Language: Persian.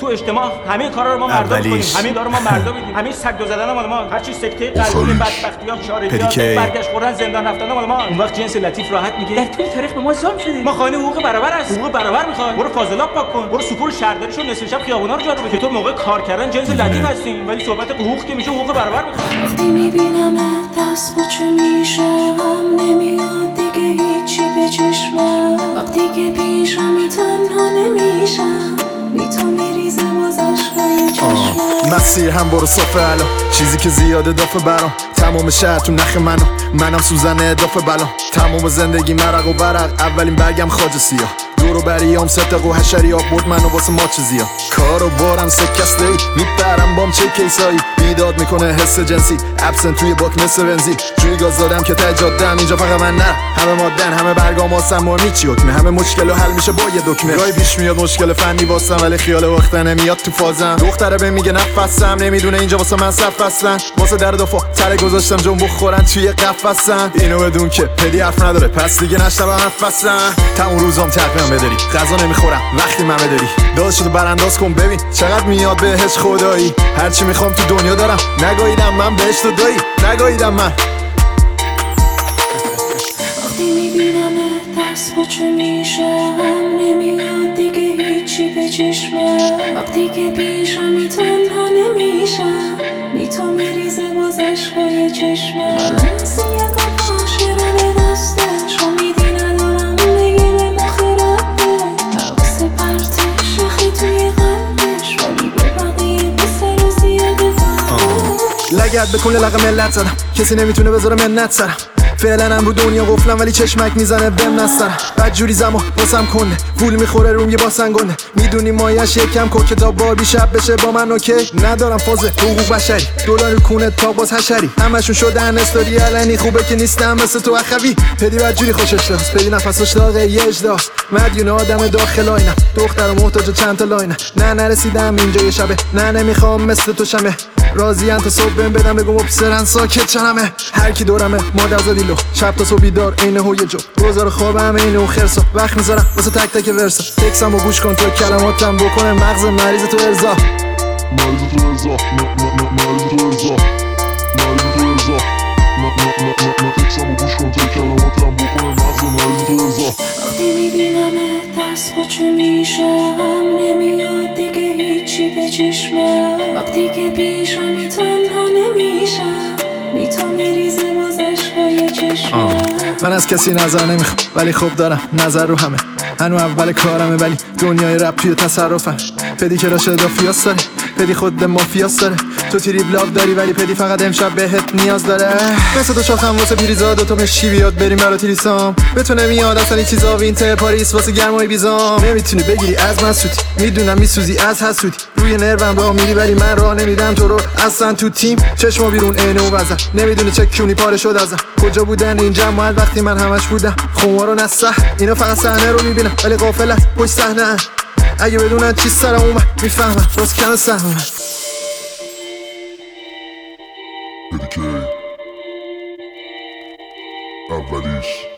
تو اجتماع همه کارا رو ما مردا می‌کنیم، همه دارو ما مردا می‌گیم، همه سگ دو زدن مال ما، هر چی سکته قلبی بدبختی‌ها چارگیات برگشت خوردن زندان رفتن مال ما. اون وقت جنس لطیف راحت میگه در طول تاریخ به ما ظلم شده، ما خواهان حقوق برابر است، حقوق برابر می‌خوایم. برو فاضلاب پاک کن، برو سپور شهرداریشو نصف شب خیابونا رو جارو بکش. تو موقع کار کردن جنس لطیف هستیم ولی صحبت حقوق که میشه حقوق برابر می‌خوایم. وقتی میبینم دست بچه میشه هم نمیاد دیگه هیچی به چشمم، وقتی که پیشمی تنها نمیشم بی تو میریزه باز عشقای چشمم. مسیر هم برو صفه الان چیزی که زیاده دافه برام، تمام شهر تو نخ منم سوزن اضافه بلا، تمام زندگی مرق و برق، اولین برگم خواجه سیاه، دورو بریام صدق و حشری آب برد منو واسه ما چیزیا، کارو بارم سکسته ای میپرم بام چه کیسایی، بیداد میکنه حس جنسی ابسنت توی باک مثل بنزین، جوی گاز دادم که تجادم اینجا فقط من نه، همه مادن همه برگام واسم مرمی چی حکمه، همه مشکلو حل میشه با یه دکمه، گاهی پیش میاد مشکل فنی واسم ولی خیال وقت نمیاد تو فازم، دختره به میگه نفسم نمیدونه اینجا واسه من صف هستن، واسه در دفعه تره گذاشتم جون بخورن توی قفسن، اینو بدون که پدی حرف نداره پس دیگه نشنوم حرف اصلا، تمام روزام تقریبا بداری غذا نمیخورم وقتی من بداری، داداش تو برانداز کن ببین چقدر میاد بهش خدایی، هرچی میخوام تو دنیا دارم نگاهیدم من بهش تو دایی نگاهیدم من. وقتی میبینم دست بچه میشه هم نمیاد دیگه هیچی به چشمم، وقتی که پیشمی تنها نمیشم بی تو میریزه باز عشقای چشمم، مثل یک عاشق به دستش امیدی ندارم بگیره مخربه، حواسه پرتش شخی توی قلبش ولی به بقیه بسر و زیاده فرده، لگت بکنه لقه ملت زدم کسی نمیتونه بذاره منت سرم، فعلا هم رو دنیا قفلم ولی چشمک میزنه بهم نسترم، بدجوری زمان واسم کنه پول میخوره روم یه باسن گنده، میدونی مایش یکم که کتاب باربی شب بشه با من اوکی، ندارم فاز حقوق بشری دلار کونه تا باز حشری، همشون شدن استوری علنی، خوبه که نیستم مثل تو اخوی، پدی بدجوری خوشش داد پدی نفسش داغه یه اجدا مدیون آدم داخل آینم، دختر و محتاج چند تا لاینه، نه نرسیدم اینجا یه شبه نه نمیخوام مثل تو شمه، راضیم تا صبح بهم بدم بگم ابسرن ساکت چنمه، هر کی دورمه مادر زدیلو شب تا صبح بیدار عین هوی جو، روزا رو خوابم عین اون خرسا، وقت میذارم واسه تک تک ورسا، تکسمو گوش کن تو کلماتم بکنه مغز مریض تو ارضا، مریض تو ارضا مریض تو ارضا مریض تو ارضا تکسمو گوش کن تو کلماتم بکنه مغز مریض تو ارضا. وقتی میبینم دست بچه میشه هم نمیاد دیگه هیچی به چشمم، وقتی که پیشمی تنها نمیشم بی تو میریزه باز عشقای چشمم، من از کسی نظر نمیخوام ولی خوب دارم نظر رو همه، هنو اول کارمه ولی دنیای رپ توی تصرفم، پدی که راشه دافیاس داره پدی خود مافیاس داره، تو تریب لاو داری ولی پدی فقط امشب بهت نیاز داره، مثل تو شاخم واسه پیریزاد و تو مشی بیاد بریم برا تریسام، بتونه میاد اصلا این چیزا وینتر پاریس واسه گرمای بیزام، نمیتونی بگیری از من سوتی میدونم میسوزی از حسودی، روی نروم راه میری ولی من راه نمیدم تو رو اصلا، تو تیم چشما بیرون عین و وزن نمیدونی چه کونی پاره شد ازم، کجا بودن این جماعت وقتی من همش بودم خمار و نسح، اینا فقط صحنه رو میبینم ولی غافلن پشت صحنه، اگه بدونن چی سرم اومد میفهمن راست کم سهم پدی که اولیش